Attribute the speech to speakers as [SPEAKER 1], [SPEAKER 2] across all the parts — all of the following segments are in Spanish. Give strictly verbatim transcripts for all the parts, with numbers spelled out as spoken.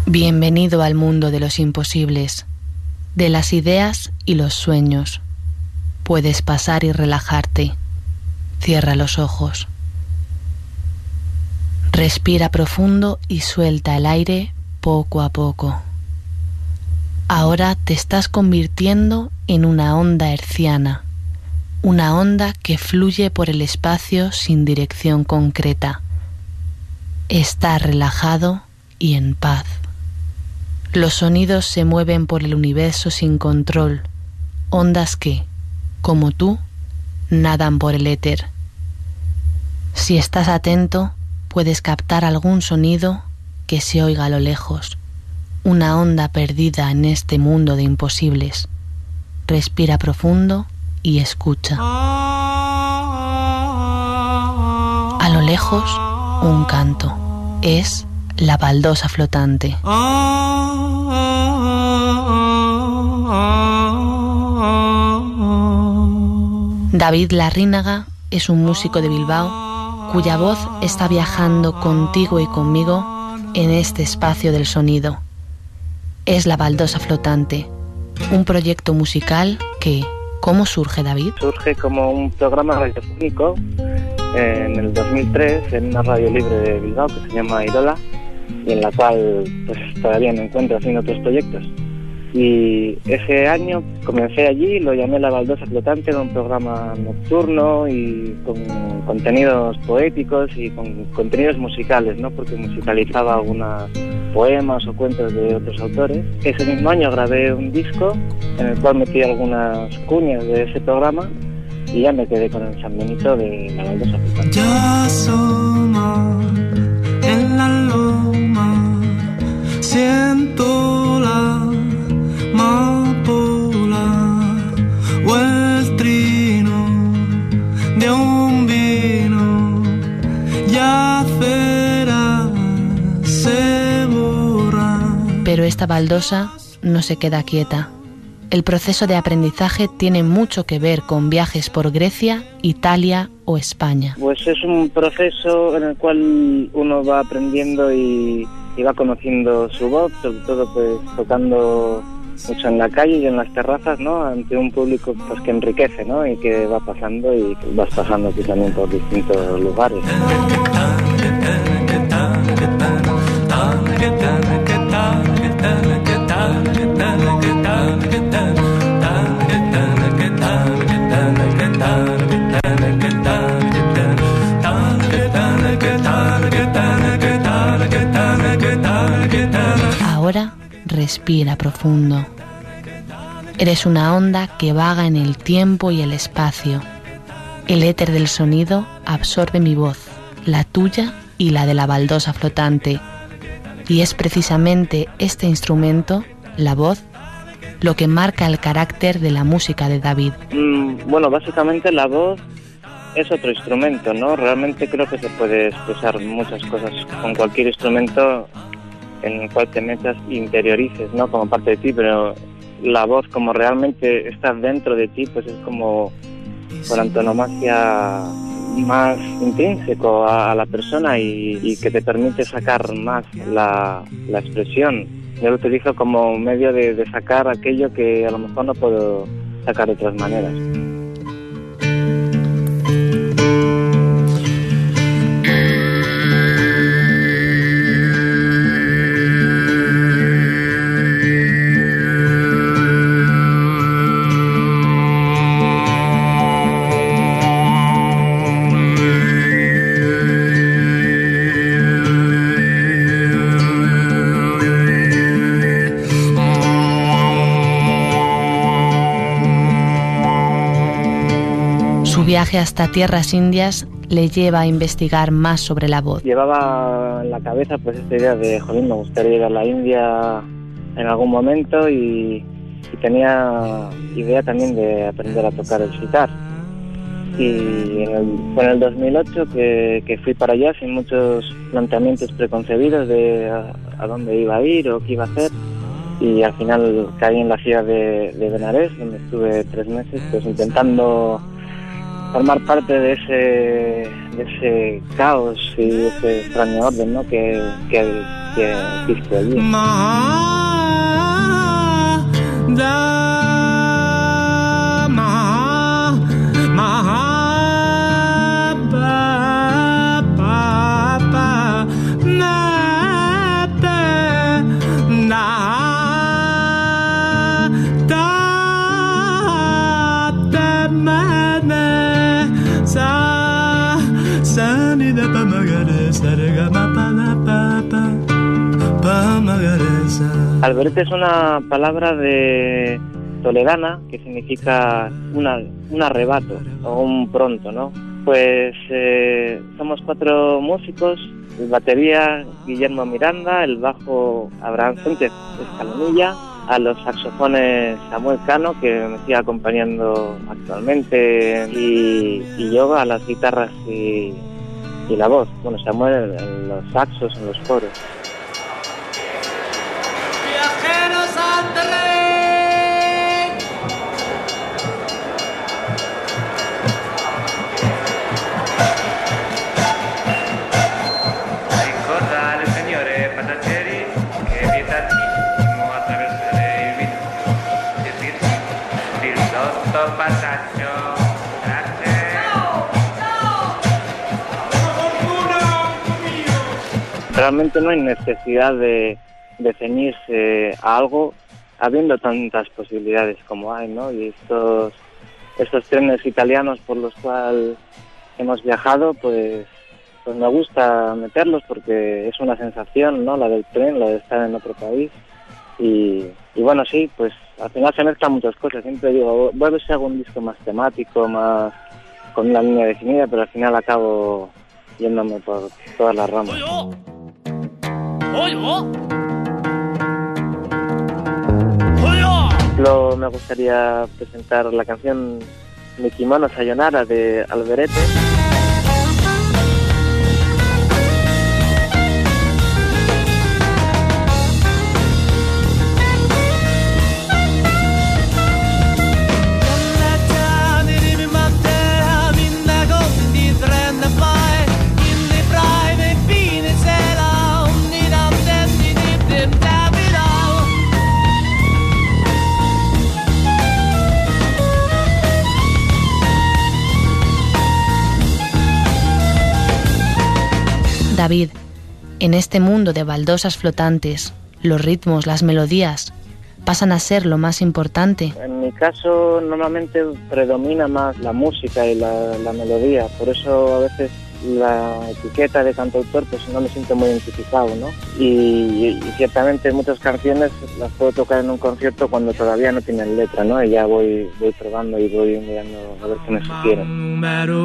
[SPEAKER 1] Bienvenido al mundo de los imposibles, de las ideas y los sueños. Puedes pasar y relajarte. Cierra los ojos. Respira profundo y suelta el aire poco a poco. Ahora te estás convirtiendo en una onda hertziana, una onda que fluye por el espacio sin dirección concreta. Estás relajado y en paz. Los sonidos se mueven por el universo sin control, ondas que, como tú, nadan por el éter. Si estás atento, puedes captar algún sonido que se oiga a lo lejos, una onda perdida en este mundo de imposibles. Respira profundo y escucha. A lo lejos, un canto. Es la baldosa flotante. David Larrínaga es un músico de Bilbao cuya voz está viajando contigo y conmigo en este espacio del sonido. Es la baldosa flotante, un proyecto musical que, ¿cómo surge, David?
[SPEAKER 2] Surge como un programa radiofónico en el dos mil tres en una radio libre de Bilbao que se llama Irola, y en la cual pues todavía me encuentro haciendo otros proyectos. Y ese año comencé allí, lo llamé La Baldosa Flotante, era un programa nocturno y con contenidos poéticos y con contenidos musicales, ¿no? Porque musicalizaba algunos poemas o cuentos de otros autores. Ese mismo año grabé un disco en el cual metí algunas cuñas de ese programa y ya me quedé con el San Benito de La Baldosa Flotante.
[SPEAKER 3] Ya asoma en la loma, siento la amapola o el trino de un vino, ya verás, se borra.
[SPEAKER 1] Pero esta baldosa no se queda quieta. El proceso de aprendizaje tiene mucho que ver con viajes por Grecia, Italia o España.
[SPEAKER 2] Pues es un proceso en el cual uno va aprendiendo y, y va conociendo su voz, sobre todo pues tocando mucho en la calle y en las terrazas, ¿no? Ante un público pues que enriquece, ¿no? Y que va pasando y vas pasando aquí también por distintos lugares.
[SPEAKER 1] Ahora respira profundo. Eres una onda que vaga en el tiempo y el espacio. El éter del sonido absorbe mi voz, la tuya y la de la baldosa flotante. Y es precisamente este instrumento, la voz, lo que marca el carácter de la música de David.
[SPEAKER 2] Mm, bueno, básicamente la voz es otro instrumento, ¿no? Realmente creo que se puede expresar muchas cosas con cualquier instrumento en el cual te metas e interiorices, ¿no? Como parte de ti, pero la voz, como realmente está dentro de ti, pues es como por antonomasia más intrínseco a, a la persona y, y que te permite sacar más la, la expresión. Yo lo utilizo como medio de, de sacar aquello que a lo mejor no puedo sacar de otras maneras.
[SPEAKER 1] Viaje hasta tierras indias le lleva a investigar más sobre la voz.
[SPEAKER 2] Llevaba en la cabeza pues esta idea de, jolín, me gustaría ir a la India en algún momento y, y tenía idea también de aprender a tocar el sitar. Y en el, fue en el dos mil ocho que, que fui para allá sin muchos planteamientos preconcebidos de a, a dónde iba a ir o qué iba a hacer. Y al final caí en la ciudad de, de Benarés, donde estuve tres meses pues intentando formar parte de ese de ese caos y ese extraño orden, ¿no? que, que que existe allí. Alberete es una palabra de toledana que significa una, un arrebato o un pronto, ¿no? Pues eh, somos cuatro músicos: el batería Guillermo Miranda, el bajo Abraham Sánchez Escalonilla, a los saxofones Samuel Cano, que me sigue acompañando actualmente, y, y yo a las guitarras y, y la voz. Bueno, Samuel en los saxos, en los coros. Realmente no hay necesidad de, de ceñirse a algo, habiendo tantas posibilidades como hay, ¿no? Y estos, estos trenes italianos por los cuales hemos viajado, pues, pues me gusta meterlos porque es una sensación, ¿no? La del tren, la de estar en otro país. Y, y bueno, sí, pues al final se mezclan muchas cosas. Siempre digo, voy a ver si hago un disco más temático, más con una línea definida, pero al final acabo yéndome por todas las ramas. Lo, me gustaría presentar la canción Mi Kimono Sayonara de Alberete.
[SPEAKER 1] David, en este mundo de baldosas flotantes, los ritmos, las melodías, pasan a ser lo más importante.
[SPEAKER 2] En mi caso, normalmente predomina más la música y la, la melodía, por eso a veces la etiqueta de cantautor pues no me siento muy identificado, ¿no? Y, y, y ciertamente muchas canciones las puedo tocar en un concierto cuando todavía no tienen letra, ¿no? Y ya voy, voy probando y voy mirando a ver qué me sugieren.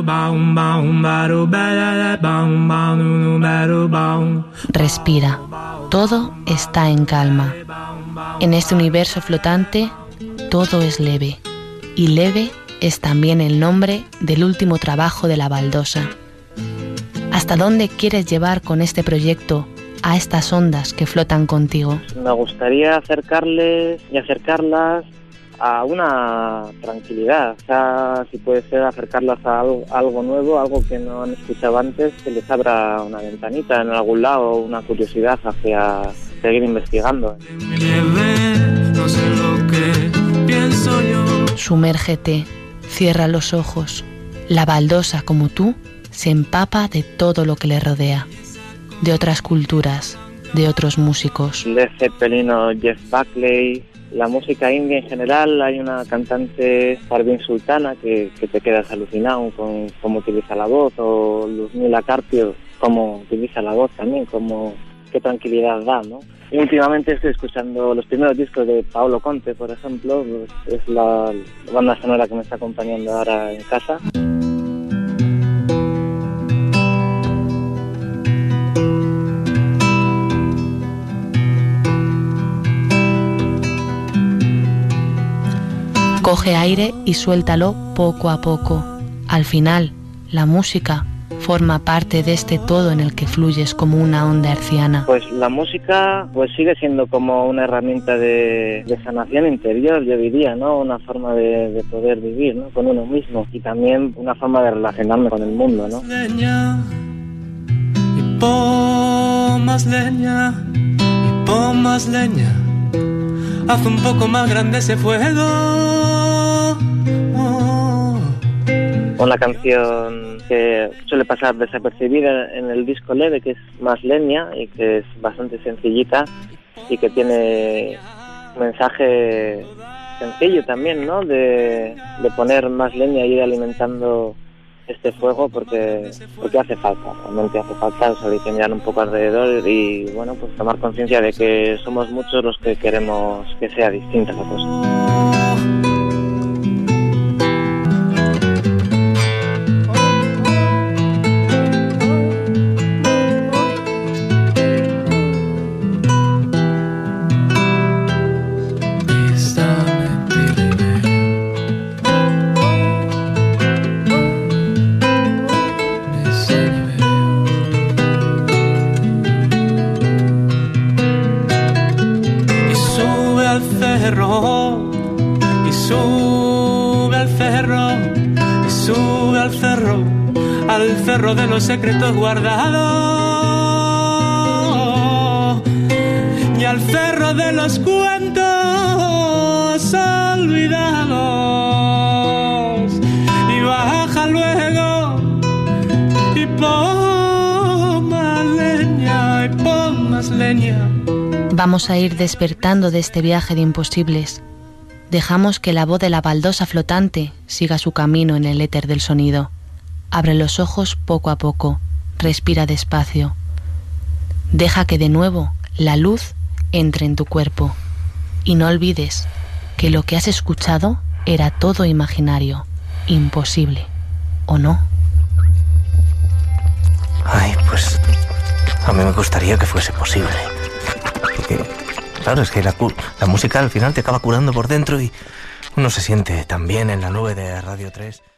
[SPEAKER 1] Respira. Todo está en calma. En este universo flotante, todo es leve. Y leve es también el nombre del último trabajo de la baldosa. ¿Hasta dónde quieres llevar con este proyecto a estas ondas que flotan contigo?
[SPEAKER 2] Me gustaría acercarles y acercarlas a una tranquilidad, o sea, si puede ser acercarlas a algo, algo nuevo, algo que no han escuchado antes, que les abra una ventanita en algún lado, una curiosidad hacia seguir investigando.
[SPEAKER 3] No sé lo que pienso yo.
[SPEAKER 1] Sumérgete, cierra los ojos. La baldosa, como tú, se empapa de todo lo que le rodea, de otras culturas, de otros músicos.
[SPEAKER 2] Led Zeppelin o Jeff Buckley, la música india en general. Hay una cantante, Parveen Sultana, que, que te quedas alucinado con cómo utiliza la voz, o Luzmila Carpio, cómo utiliza la voz también, cómo, qué tranquilidad da, ¿no? Y últimamente estoy escuchando los primeros discos de Paolo Conte, por ejemplo, pues es la banda sonora que me está acompañando ahora en casa.
[SPEAKER 1] Coge aire y suéltalo poco a poco. Al final, la música forma parte de este todo en el que fluyes como una onda herciana.
[SPEAKER 2] Pues la música pues sigue siendo como una herramienta de, de sanación interior, yo diría, ¿no? Una forma de, de poder vivir, ¿no? Con uno mismo, y también una forma de relacionarme con el mundo, ¿no?
[SPEAKER 3] más leña y pon más leña. Haz un poco más grande ese fuego. Oh.
[SPEAKER 2] Una canción que suele pasar desapercibida en el disco Leve, que es Más leña y que es bastante sencillita y que tiene un mensaje sencillo también, ¿no? De, de poner más leña y ir alimentando este fuego porque porque hace falta, realmente hace falta, o sea, incendiar un poco alrededor y, bueno, pues tomar conciencia de que somos muchos los que queremos que sea distinta la cosa.
[SPEAKER 3] Y sube al cerro, y sube al cerro, al cerro de los secretos guardados, y al cerro de los cuentos olvidados, y baja luego, y pon más leña, y pon más leña.
[SPEAKER 1] Vamos a ir despertando de este viaje de imposibles. Dejamos que la voz de la baldosa flotante siga su camino en el éter del sonido. Abre los ojos poco a poco, respira despacio. Deja que de nuevo la luz entre en tu cuerpo. Y no olvides que lo que has escuchado era todo imaginario, imposible, ¿o no?
[SPEAKER 4] Ay, pues a mí me gustaría que fuese posible. Porque, claro, es que la, la música al final te acaba curando por dentro y uno se siente tan bien en la nube de Radio tres.